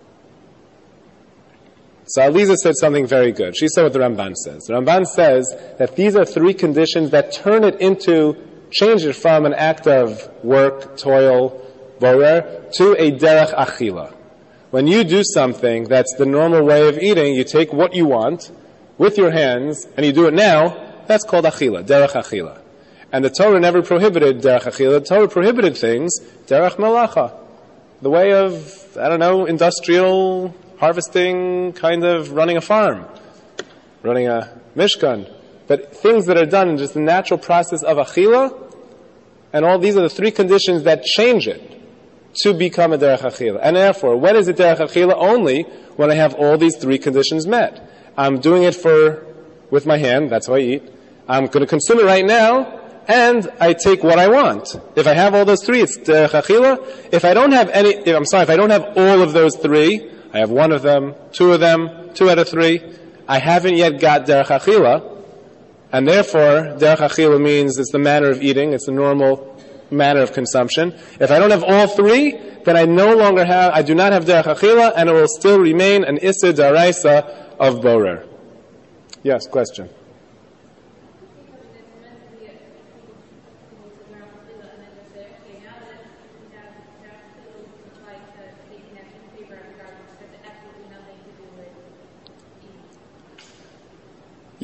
So Aliza said something very good. She said what the Ramban says. The Ramban says that these are three conditions that turn it into, change it from an act of work, toil, borer, to a derech achila. When you do something that's the normal way of eating, you take what you want with your hands, and you do it now, that's called achila, derech achila. And the Torah never prohibited derech achila. The Torah prohibited things, derech malacha. The way of, I don't know, industrial harvesting, kind of running a farm, running a mishkan. But things that are done in just the natural process of achila, and all these are the three conditions that change it to become a derech achila. And therefore, when is it derech achila? Only when I have all these three conditions met. I'm doing it for, with my hand, that's how I eat. I'm going to consume it right now, and I take what I want. If I have all those three, it's derech achila. If I don't have any, if, I'm sorry, if I don't have all of those three, I have one of them, two of them, two out of three, I haven't yet got derech achila, and therefore, derech achila means it's the manner of eating, it's the normal manner of consumption. If I don't have all three, then I no longer have, I do not have derech achila, and it will still remain an isur daraisa of borer. Yes, question.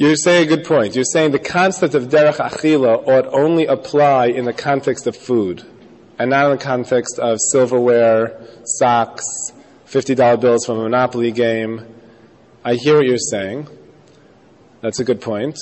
You're saying a good point. You're saying the concept of derech achila ought only apply in the context of food, and not in the context of silverware, socks, fifty dollar bills from a Monopoly game. I hear what you're saying. That's a good point.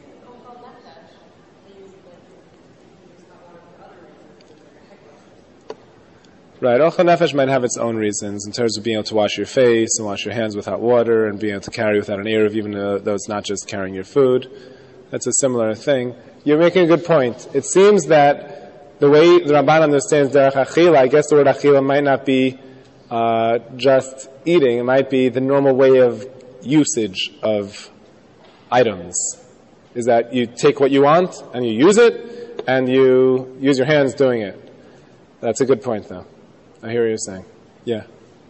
Right, Ochel Nefesh might have its own reasons in terms of being able to wash your face and wash your hands without water and being able to carry without an eruv, even though it's not just carrying your food. That's a similar thing. You're making a good point. It seems that the way the Ramban understands derech achila, I guess the word achila might not be uh, just eating. It might be the normal way of usage of items. Is that you take what you want and you use it, and you use your hands doing it. That's a good point, though. I hear what you're saying. Yeah.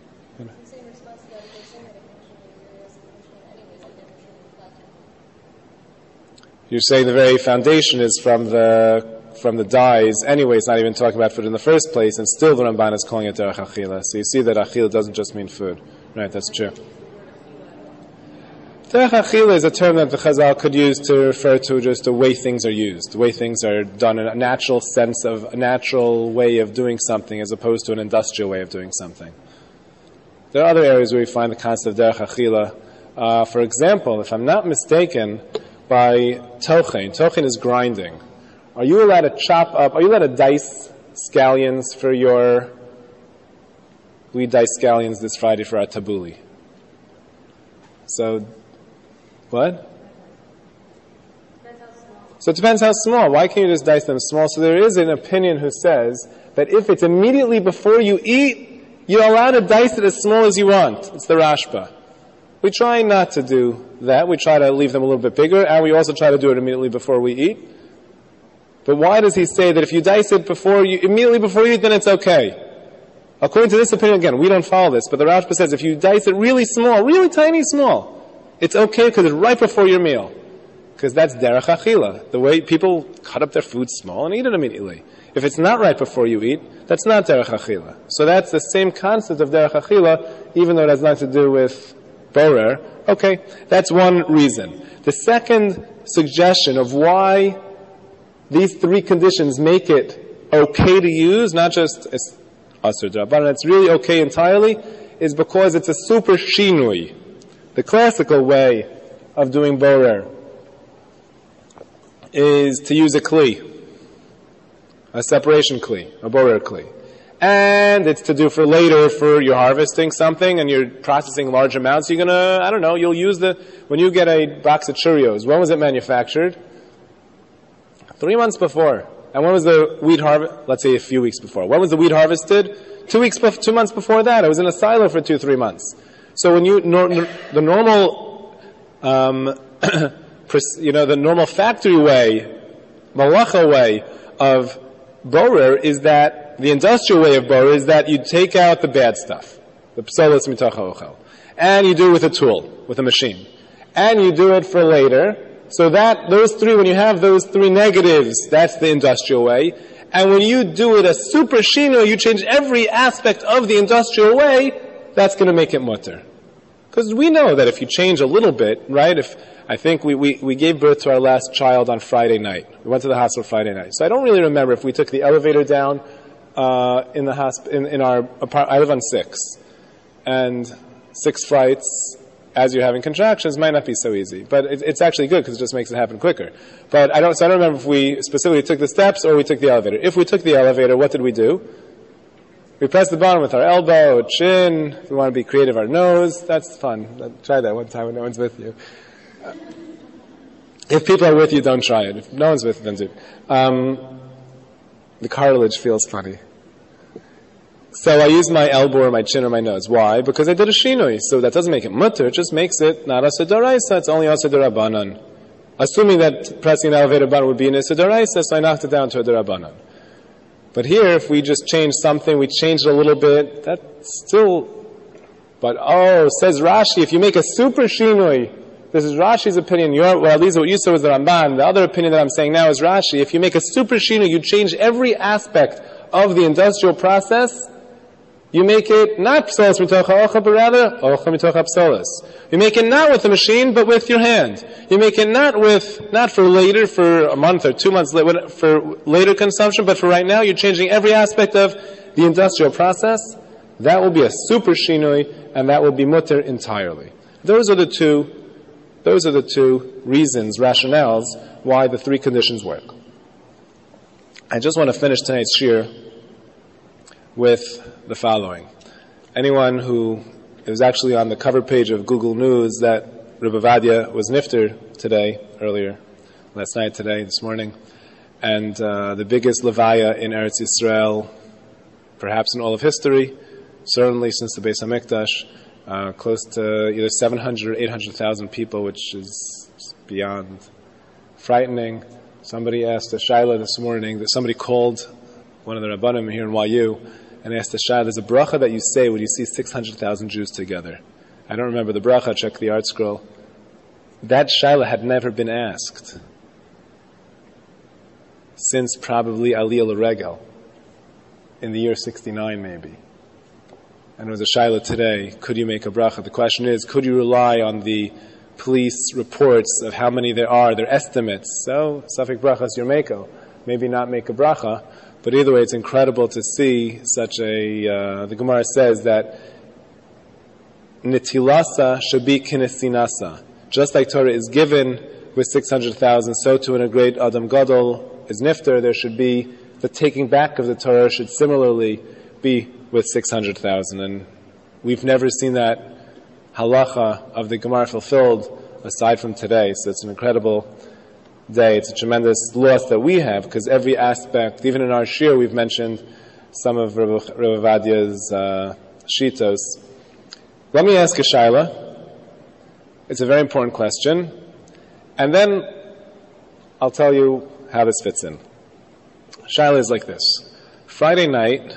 You're saying the very foundation is from the from the dyes. Anyway, it's not even talking about food in the first place, and still the Ramban is calling it derech achila. So you see that achila doesn't just mean food. Right, that's true. Derech achila is a term that the Chazal could use to refer to just the way things are used, the way things are done in a natural sense of a natural way of doing something as opposed to an industrial way of doing something. There are other areas where we find the concept of derech achila. Uh, for example, if I'm not mistaken, by tochen, tochen is grinding. Are you allowed to chop up, are you allowed to dice scallions for your, we dice scallions this Friday for our tabbouleh. So, what? So it depends how small. Why can't you just dice them small? So there is an opinion who says that if it's immediately before you eat, you're allowed to dice it as small as you want. It's the Rashba. We try not to do that. We try to leave them a little bit bigger, and we also try to do it immediately before we eat. But why does he say that if you dice it before you, immediately before you eat, then it's okay? According to this opinion, again, we don't follow this, but the Rashba says if you dice it really small, really tiny small, it's okay because it's right before your meal. Because that's derech achila. The way people cut up their food small and eat it immediately. If it's not right before you eat, that's not derech achila. So that's the same concept of derech achila, even though it has nothing to do with borer. Okay, that's one reason. The second suggestion of why these three conditions make it okay to use, not just as asur d'Rabbanan, it's really okay entirely, is because it's a super shinui. The classical way of doing borer is to use a kli, a separation kli, a borer kli. And it's to do for later for you're harvesting something and you're processing large amounts. You're gonna, I don't know, you'll use the, when you get a box of Cheerios, when was it manufactured? Three months before. And when was the wheat harvest? Let's say a few weeks before. When was the wheat harvested? Two weeks, bef- two months before that. It was in a silo for two, three months. So when you, nor, nor, the normal, um, you know, the normal factory way, malacha way of borer is that, the industrial way of borer is that you take out the bad stuff, the psolos mitoch ha'ochel, and you do it with a tool, with a machine. And you do it for later, so that, those three, when you have those three negatives, that's the industrial way. And when you do it as super shino, you change every aspect of the industrial way, that's going to make it mutter. Because we know that if you change a little bit, right, if, I think we, we, we gave birth to our last child on Friday night. We went to the hospital Friday night. So I don't really remember if we took the elevator down, uh, in the hosp- in, in our apartment. I live on six. And six flights, as you're having contractions, might not be so easy. But it, it's actually good because it just makes it happen quicker. But I don't, so I don't remember if we specifically took the steps or we took the elevator. If we took the elevator, what did we do? We press the bottom with our elbow, chin. If we want to be creative, our nose. That's fun. Try that one time when no one's with you. Uh, if people are with you, don't try it. If no one's with you, then do it. Um, the cartilage feels funny. So I use my elbow or my chin or my nose. Why? Because I did a shinui. So that doesn't make it mutter. It just makes it not asur d'oraisa. It's only asur d'Rabbanan. Assuming that pressing an elevator button would be an asur d'oraisa, so I knocked it down to a d'Rabbanan. But here, if we just change something, we change it a little bit, that's still, but oh, says Rashi, if you make a super shinui, this is Rashi's opinion, your, well, at least what you said was the Ramban, the other opinion that I'm saying now is Rashi, if you make a super shinui, you change every aspect of the industrial process, You make it not psolos mitocha ocha, but rather ocha mitocha psolos. You make it not with the machine, but with your hand. You make it not with, not for later, for a month or two months later, for later consumption, but for right now. You're changing every aspect of the industrial process. That will be a super shinui, and that will be mutter entirely. Those are the two, those are the two reasons, rationales, why the three conditions work. I just want to finish tonight's shir with the following. Anyone who is actually on the cover page of Google News that Rebbe Ovadia was nifter today, earlier, last night, today, this morning, and uh, the biggest levaya in Eretz Yisrael, perhaps in all of history, certainly since the Beis HaMikdash, uh, close to either seven hundred or eight hundred thousand people, which is beyond frightening. Somebody asked a Shaila this morning, that somebody called one of the Rabbanim here in Y U, and asked the Shaila, there's a bracha that you say when you see six hundred thousand Jews together. I don't remember the bracha, check the art scroll. That Shaila had never been asked since probably Aliyah L'Regel, in the year sixty-nine maybe. And it was a Shaila today, could you make a bracha? The question is, could you rely on the police reports of how many there are, their estimates? So, Safik brachas your meko, maybe not make a bracha, but either way it's incredible to see such a, uh, the Gemara says that nitilasa should be kinesinasa. Just like Torah is given with six hundred thousand, so too in a great Adam Gadol is nifter, there should be, the taking back of the Torah should similarly be with six hundred thousand. And we've never seen that halacha of the Gemara fulfilled aside from today. So it's an incredible day. It's a tremendous loss that we have, because every aspect, even in our shir, we've mentioned some of Rebbe Ovadia's uh, shitos. Let me ask a shaila. It's a very important question. And then I'll tell you how this fits in. Shaila is like this. Friday night,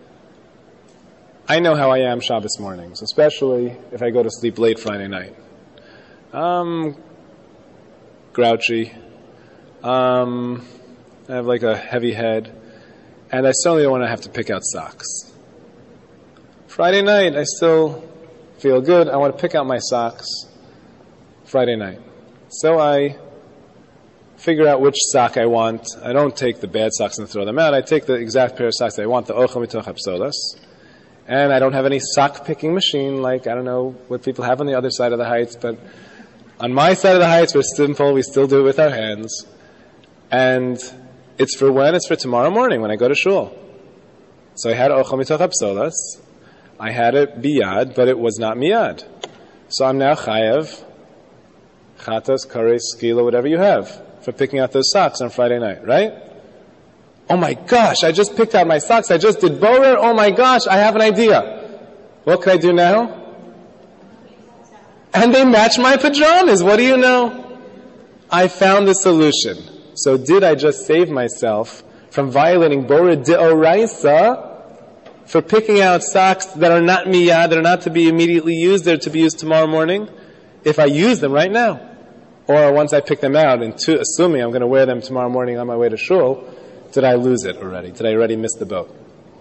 I know how I am Shabbos mornings, especially if I go to sleep late Friday night. Um, grouchy. Um, I have like a heavy head. And I certainly don't want to have to pick out socks. Friday night, I still feel good. I want to pick out my socks Friday night. So I figure out which sock I want. I don't take the bad socks and throw them out. I take the exact pair of socks that I want, the Ocha Mitoch Hapsolas. And I don't have any sock picking machine like, I don't know what people have on the other side of the heights, but on my side of the heights, we're simple. We still do it with our hands. And it's for when? It's for tomorrow morning when I go to shul. So I had Ocha Mitoch Hapsolas. I had it biyad, but it was not miyad. So I'm now chayav, chatas, kares, skila, whatever you have, for picking out those socks on Friday night, right? Oh my gosh, I just picked out my socks. I just did borer. Oh my gosh, I have an idea. What can I do now? And they match my pajamas. What do you know? I found the solution. So did I just save myself from violating borer deoraisa for picking out socks that are not miyad, that are not to be immediately used, they're to be used tomorrow morning, if I use them right now? Or once I pick them out, and to, assuming I'm going to wear them tomorrow morning on my way to shul, did I lose it already? Did I already miss the boat?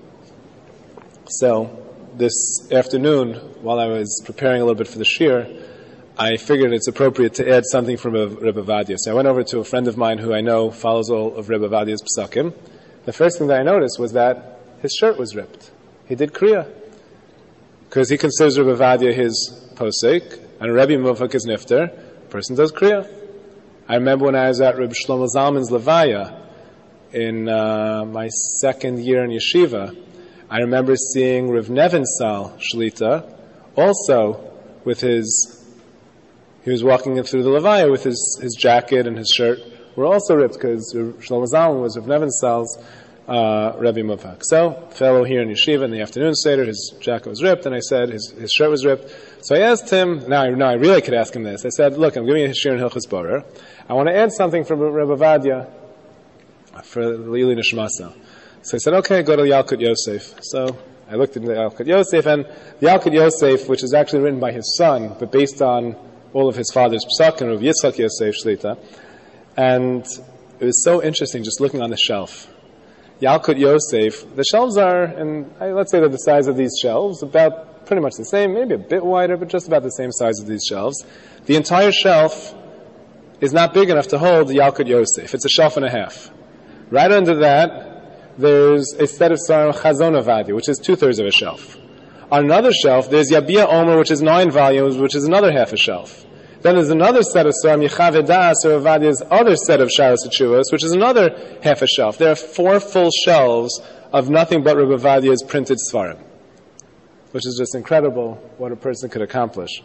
So, this afternoon, while I was preparing a little bit for the shir, I figured it's appropriate to add something from Rebbe Ovadia. So I went over to a friend of mine who I know follows all of Rebbe Ovadia's psakim. The first thing that I noticed was that his shirt was ripped. He did kriya. Because he considers Rebbe Ovadia his posek, and Rebbe Mufak is nifter, person does kriya. I remember when I was at Reb Shlomo Zalman's levaya in uh, my second year in yeshiva, I remember seeing Rav Nevensal Shlita also with his, he was walking in through the levaya with his, his jacket and his shirt were also ripped, because Shlomo Zalman was Rav Nevensal's uh, Rebbe Mufak. So, fellow here in yeshiva in the afternoon seder, his jacket was ripped, and I said his, his shirt was ripped. So I asked him, now, now I really could ask him this. I said, look, I'm giving you a shir in Hilchos Borer. I want to add something from Rebbe Ovadia for Lili Nishmasa. So I said, okay, go to the Yalkut Yosef. So I looked at the Yalkut Yosef, and the Yalkut Yosef, which is actually written by his son, but based on all of his father's psak, and Rav Yitzchak Yosef Shlita. And it was so interesting just looking on the shelf. Yalkut Yosef, the shelves are, and let's say they're the size of these shelves, about pretty much the same, maybe a bit wider, but just about the same size as these shelves. The entire shelf is not big enough to hold the Yalkut Yosef. It's a shelf and a half. Right under that, there's a set of Sarim Chazon Avadia, which is two-thirds of a shelf. On another shelf, there's Yabia Omer, which is nine volumes, which is another half a shelf. Then there's another set of Sarim Yechav Das or Avadia's other set of Sharos Teshuvos, which is another half a shelf. There are four full shelves of nothing but Rebbe Avadia's printed Svarim, which is just incredible what a person could accomplish.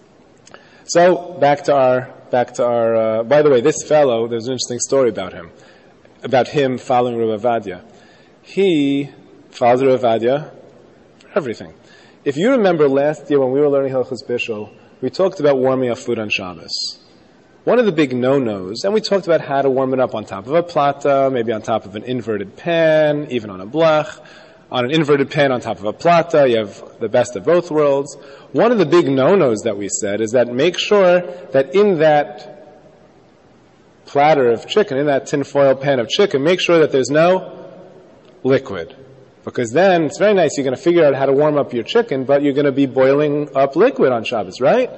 So back to our back to our. Uh, by the way, this fellow, there's an interesting story about him, about him following Rebbe Avadia. He follows Rebbe Avadia for everything. If you remember last year when we were learning Hilchos Bishul, we talked about warming up food on Shabbos. One of the big no-nos, and we talked about how to warm it up on top of a plata, maybe on top of an inverted pan, even on a blech. On an inverted pan on top of a plata, you have the best of both worlds. One of the big no-nos that we said is that make sure that in that platter of chicken, in that tinfoil pan of chicken, make sure that there's no liquid. Because then, it's very nice, you're going to figure out how to warm up your chicken, but you're going to be boiling up liquid on Shabbos, right?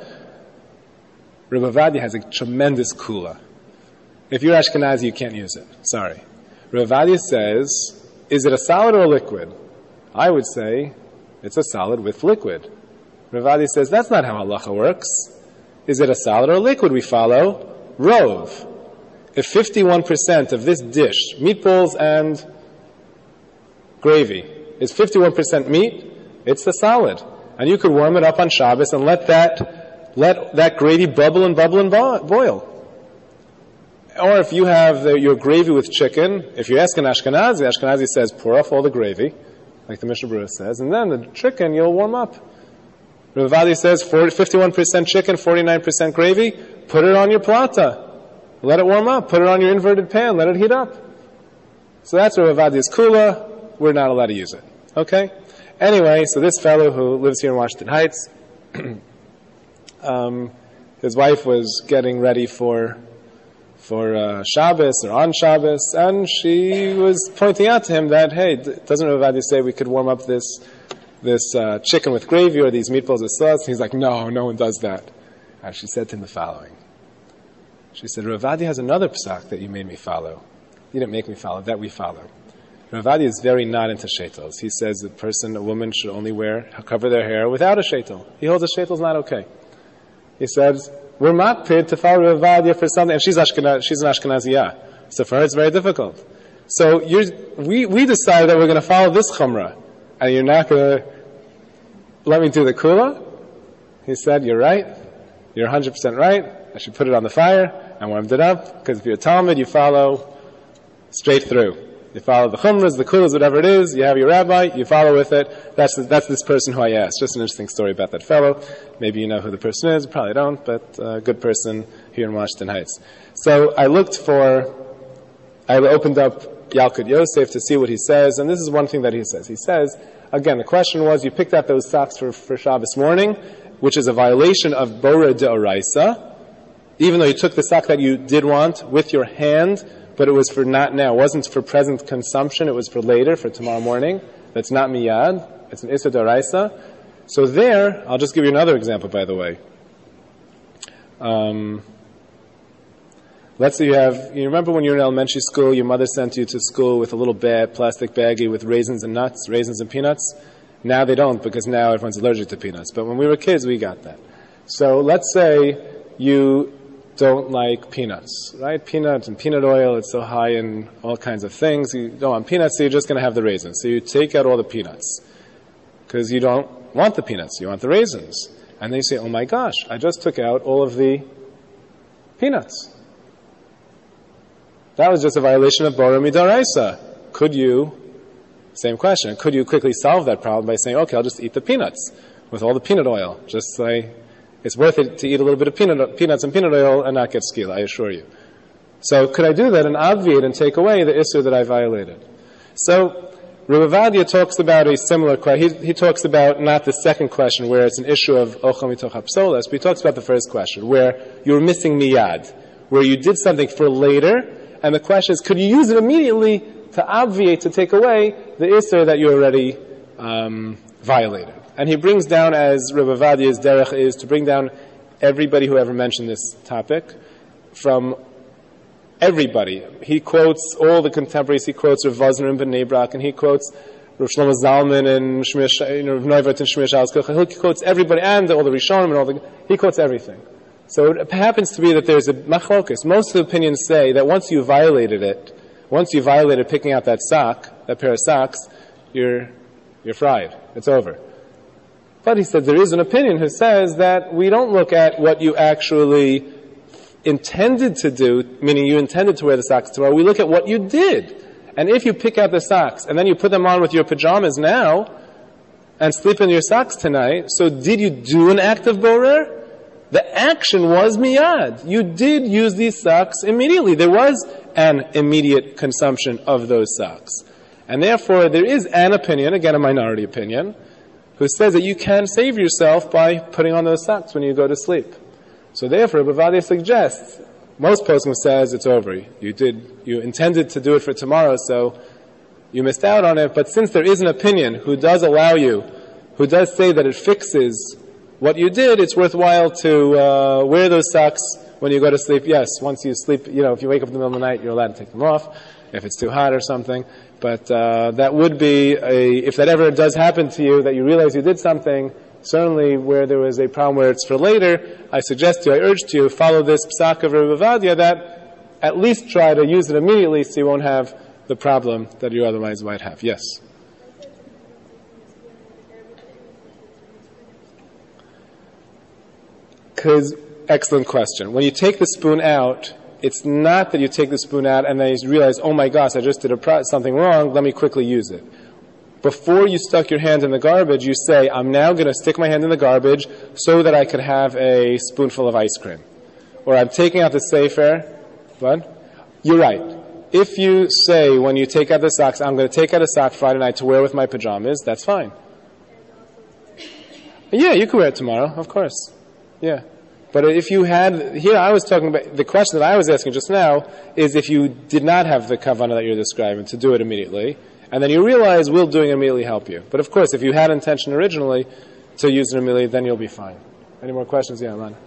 Rebbe Avadia has a tremendous kula. If you're Ashkenazi, you can't use it. Sorry. Rebbe Avadia says, is it a solid or a liquid? I would say, it's a solid with liquid. Rebbe Avadia says, that's not how halacha works. Is it a solid or a liquid we follow? Rov. If fifty-one percent of this dish, meatballs and gravy, is fifty-one percent meat, it's the solid. And you could warm it up on Shabbos and let that, let that gravy bubble and bubble and boil. Or if you have the, your gravy with chicken, if you ask an Ashkenazi, Ashkenazi says, pour off all the gravy, like the Mishnah Berurah says, and then the chicken you'll warm up. Rebbe Avadia says, fifty-one percent chicken, forty-nine percent gravy, put it on your plata. Let it warm up. Put it on your inverted pan. Let it heat up. So that's Rebbe Avadia's kula. We're not allowed to use it. Okay? Anyway, so this fellow who lives here in Washington Heights, um, his wife was getting ready for for uh, Shabbos or on Shabbos, and she was pointing out to him that, hey, doesn't Rebbe Avadia say we could warm up this this uh, chicken with gravy or these meatballs with sauce? And he's like, no, no one does that. And she said to him the following. She said, Rebbe Avadia has another psak that you made me follow. You didn't make me follow, that we follow. Rebbe Avadia is very not into shaitels. He says a person, a woman, should only wear, cover their hair without a shaitel. He holds a shaitel is not okay. He says, we're makpid to follow Rebbe Avadia for something, and she's, Ashkenaz, she's an Ashkenaziyah. So for her it's very difficult. So you're, we, we decided that we're going to follow this chumrah, and you're not going to let me do the kula? He said, you're right. You're one hundred percent right. I should put it on the fire. I warmed it up, because if you're a Talmud, you follow straight through. You follow the chumras, the kulas, whatever it is. You have your rabbi, you follow with it. That's that's this person who I asked. Just an interesting story about that fellow. Maybe you know who the person is. Probably don't, but a good person here in Washington Heights. So I looked for, I opened up Yalkut Yosef to see what he says, and this is one thing that he says. He says, again, the question was, you picked out those socks for, for Shabbos morning, which is a violation of Bora Deoraisa, even though you took the sock that you did want with your hand, but it was for not now. It wasn't for present consumption. It was for later, for tomorrow morning. That's not miyad. It's an issa d'oraisa. So there, I'll just give you another example, by the way. Um, let's say you have, you remember when you were in elementary school, your mother sent you to school with a little bag, plastic baggie with raisins and nuts, raisins and peanuts. Now they don't, because now everyone's allergic to peanuts. But when we were kids, we got that. So let's say you don't like peanuts, right? Peanuts and peanut oil, it's so high in all kinds of things. You don't want peanuts, so you're just going to have the raisins. So you take out all the peanuts because you don't want the peanuts, you want the raisins. And then you say, oh my gosh, I just took out all of the peanuts. That was just a violation of Bora Midaraisa. Could you, same question, could you quickly solve that problem by saying, okay, I'll just eat the peanuts with all the peanut oil, just like, it's worth it to eat a little bit of peanut, peanuts and peanut oil and not get skila, I assure you. So could I do that and obviate and take away the issur that I violated? So Rebbe Avadia talks about a similar question. He, he talks about not the second question where it's an issue of ochel mitoch hapsolas, but he talks about the first question where you were missing miyad, where you did something for later, and the question is, could you use it immediately to obviate, to take away the Isser that you already um, violated. And he brings down, as Rebbe Vadia's derech is, to bring down everybody who ever mentioned this topic, from everybody. He quotes all the contemporaries. He quotes Rav Vosner and Bnei Brak, and he quotes Rav Shlomo Zalman and Shmir, you know, Rav Neuvert and Shmir Shalos Kochel. He quotes everybody, and all the Rishonim and all the, he quotes everything. So it happens to be that there's a machlokus. Most of the opinions say that once you violated it, once you violated picking out that sock, that pair of socks, you're, you're fried. It's over. But he said there is an opinion who says that we don't look at what you actually intended to do, meaning you intended to wear the socks tomorrow. We look at what you did. And if you pick out the socks and then you put them on with your pajamas now and sleep in your socks tonight, so did you do an act of borer? The action was miyad. You did use these socks immediately. There was an immediate consumption of those socks. And therefore, there is an opinion, again a minority opinion, who says that you can save yourself by putting on those socks when you go to sleep. So therefore, Bavadia suggests, most poskim says it's over. You did, you intended to do it for tomorrow, so you missed out on it. But since there is an opinion who does allow you, who does say that it fixes what you did, it's worthwhile to uh, wear those socks when you go to sleep. Yes, once you sleep, you know, if you wake up in the middle of the night, you're allowed to take them off if it's too hot or something. But uh, that would be a, if that ever does happen to you, that you realize you did something, certainly where there was a problem where it's for later, I suggest to you, I urge to you, follow this psak of Rebbe Vadia, that at least try to use it immediately so you won't have the problem that you otherwise might have. Yes? Because, excellent question. When you take the spoon out, it's not that you take the spoon out and then you realize, oh my gosh, I just did a pro- something wrong, let me quickly use it. Before you stuck your hand in the garbage, you say, I'm now going to stick my hand in the garbage so that I could have a spoonful of ice cream. Or I'm taking out the sefer. What? You're right. If you say when you take out the socks, I'm going to take out a sock Friday night to wear with my pajamas, that's fine. Yeah, you can wear it tomorrow, of course. Yeah. But if you had, here I was talking about, the question that I was asking just now is if you did not have the kavanah that you're describing to do it immediately, and then you realize will doing it immediately help you. But of course, if you had intention originally to use it immediately, then you'll be fine. Any more questions? Yeah, Alan.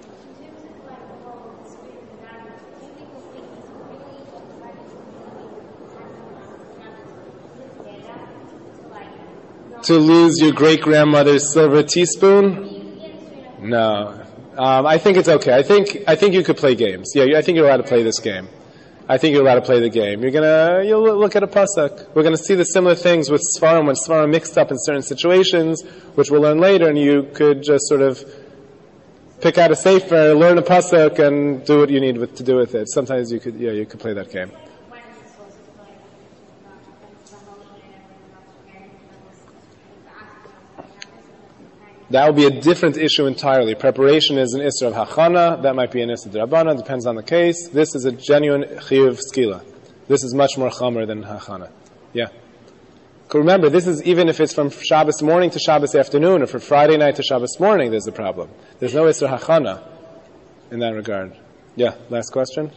To lose your great-grandmother's silver teaspoon? No. Um, I think it's okay. I think I think you could play games. Yeah, I think you're allowed to play this game. I think you're allowed to play the game. You're gonna you'll look at a pasuk. We're gonna see the similar things with svarim when svarim mixed up in certain situations, which we'll learn later. And you could just sort of pick out a sefer, learn a pasuk, and do what you need with, to do with it. Sometimes you could yeah you could play that game. That would be a different issue entirely. Preparation is an Isser of Hachana. That might be an Isser D'Rabbanan. Depends on the case. This is a genuine Chiyuv Skila. This is much more Chamer than Hachana. Yeah. Remember, this is even if it's from Shabbos morning to Shabbos afternoon, or from Friday night to Shabbos morning, there's a problem. There's no Isser Hachana in that regard. Yeah. Last question?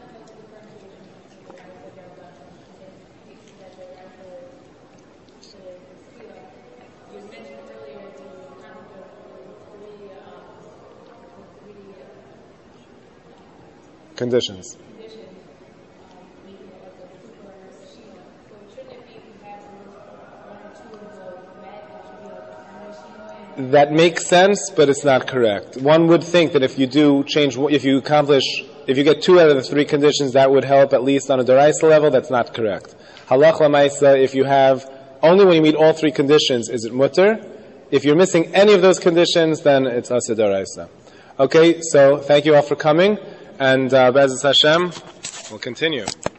Conditions. That makes sense, but it's not correct. One would think that if you do change, if you accomplish, if you get two out of the three conditions, that would help at least on a Doraisa level. That's not correct. Halach l'maisa, if you have, only when you meet all three conditions is it mutter. If you're missing any of those conditions, then it's asa Doraisa. Okay, so thank you all for coming. And uh, Be'ezus Hashem, we'll continue.